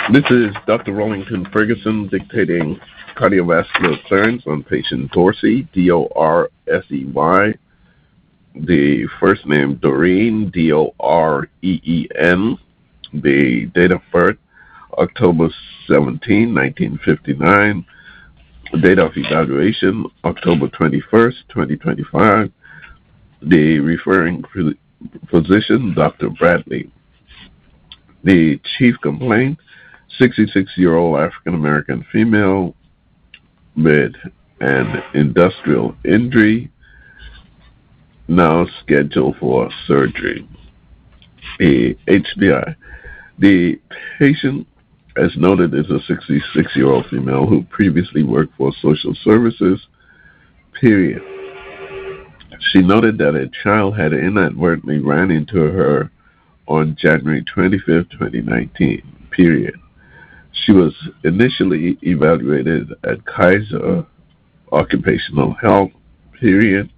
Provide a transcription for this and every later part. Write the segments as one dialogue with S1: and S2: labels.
S1: This is Dr. Rollington Ferguson dictating cardiovascular clearance on patient Dorsey, Dorsey. The first name Doreen, Doreen. The date of birth, October 17, 1959. Date of evaluation, October 21st, 2025. The referring physician, Dr. Bradley. The chief complaint, 66-year-old African-American female with an industrial injury, now scheduled for surgery. A HBI. The patient, as noted, is a 66-year-old female who previously worked for social services, period. She noted that a child had inadvertently ran into her on January 25th, 2019, period. She was initially evaluated at Kaiser Occupational Health, period.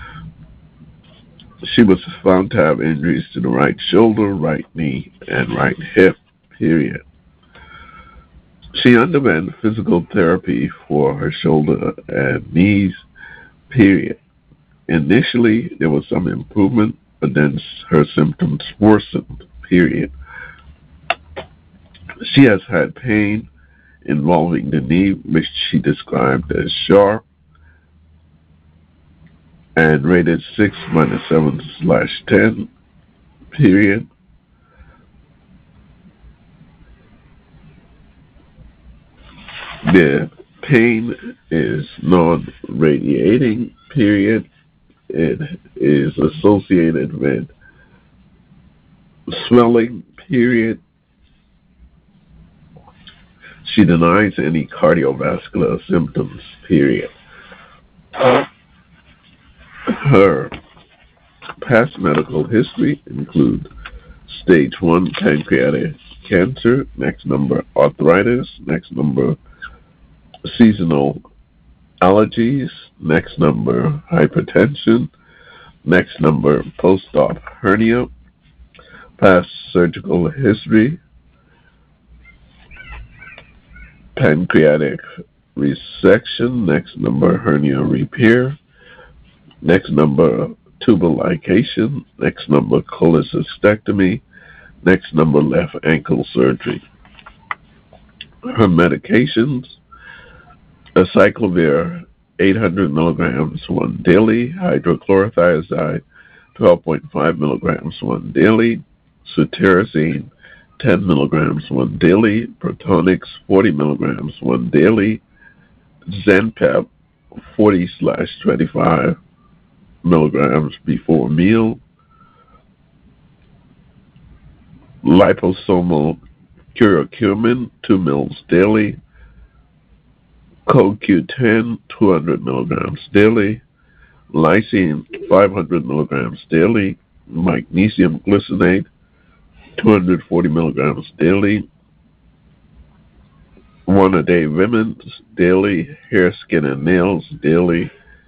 S1: She was found to have injuries to the right shoulder, right knee, and right hip, period. She underwent physical therapy for her shoulder and knees, period. Initially, there was some improvement, but then her symptoms worsened, period. She has had pain involving the knee, which she described as sharp, and rated 6-7/10, period. The pain is non-radiating, period. It is associated with swelling, period. She denies any cardiovascular symptoms, period. Her past medical history include stage 1 pancreatic cancer, next number arthritis, next number seasonal allergies, next number hypertension, next number post-op hernia, past surgical history, pancreatic resection, next number hernia repair, next number tubal ligation, next number cholecystectomy, next number left ankle surgery. Her medications, acyclovir 800 milligrams one daily, hydrochlorothiazide 12.5 milligrams one daily, cetirizine 10 milligrams one daily, Protonix 40 milligrams one daily, Zenpep 40/25 milligrams before meal, liposomal curcumin 2 mils daily, CoQ10 200 milligrams daily, lysine 500 milligrams daily, magnesium glycinate 240 milligrams daily, one a day vitamins daily, hair, skin, and nails daily,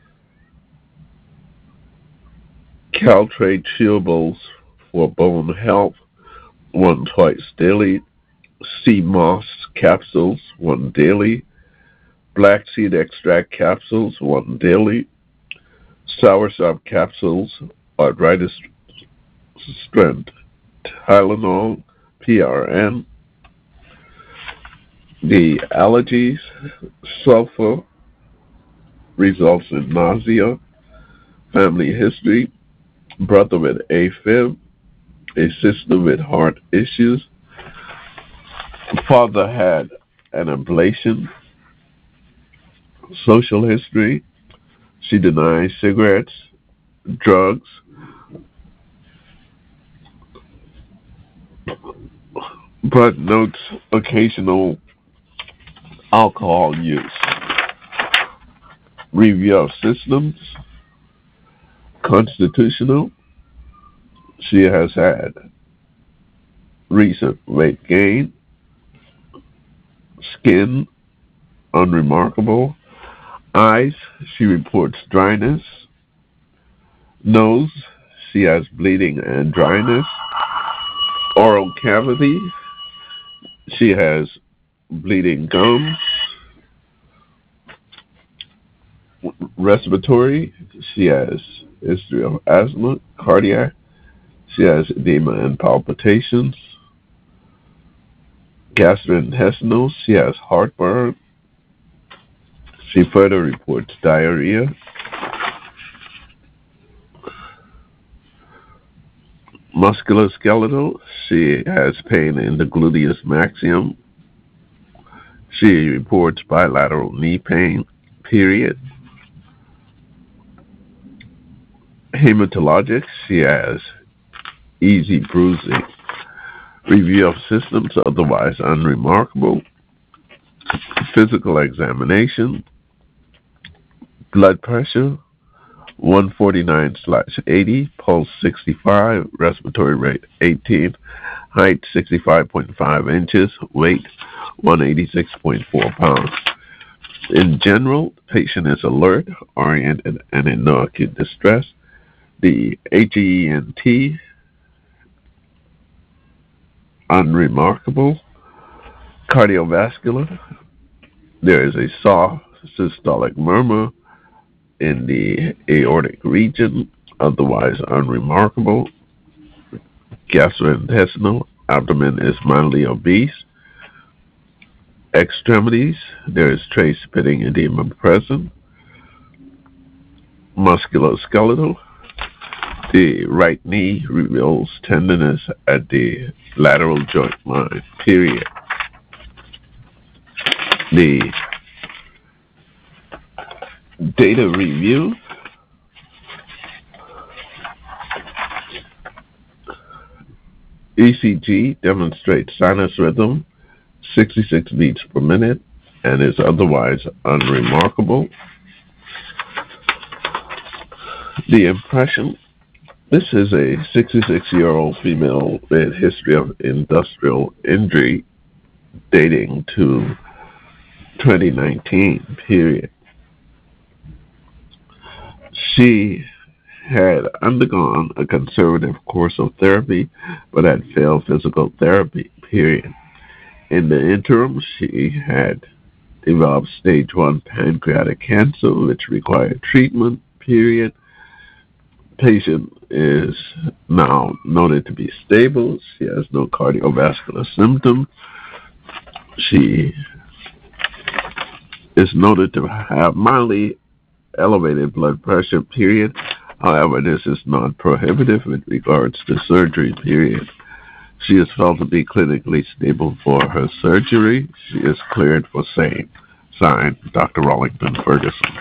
S1: Caltrate chewables for bone health, one twice daily, sea moss capsules, one daily, black seed extract capsules, one daily, soursop capsules, arthritis strength, Tylenol, PRN. The allergies, sulfur results in nausea, family history, brother with AFib, a sister with heart issues, father had an ablation, social history, she denies cigarettes, drugs, but notes occasional alcohol use. Review of systems, constitutional, she has had recent weight gain, skin unremarkable, eyes, she reports dryness, nose, she has bleeding and dryness, oral cavity, She has bleeding gums, respiratory. She has history of asthma, cardiac. She has edema and palpitations, gastrointestinal. She has heartburn. She further reports diarrhea, musculoskeletal. She has pain in the gluteus maximus. She reports bilateral knee pain, period. Hematologic, she has easy bruising. Review of systems otherwise unremarkable. Physical examination. Blood pressure 149/80, pulse 65, respiratory rate 18, height 65.5 inches, weight 186.4 pounds. In general, the patient is alert, oriented, and in no acute distress. The HENT, unremarkable. Cardiovascular, there is a soft systolic murmur in the aortic region, otherwise unremarkable. Gastrointestinal, abdomen is mildly obese. Extremities, there is trace pitting edema present. Musculoskeletal, the right knee reveals tenderness at the lateral joint line, period. The data review. ECG demonstrates sinus rhythm 66 beats per minute and is otherwise unremarkable. The impression. This is a 66-year-old female with history of industrial injury dating to 2019, period. She had undergone a conservative course of therapy but had failed physical therapy, period. In the interim, she had developed stage 1 pancreatic cancer, which required treatment, period. Patient is now noted to be stable. She has no cardiovascular symptom. She is noted to have mildly elevated blood pressure, period. However, this is not prohibitive with regards to surgery, period. She is felt to be clinically stable for her surgery. She is cleared for same. Signed, Dr. Rollington Ferguson.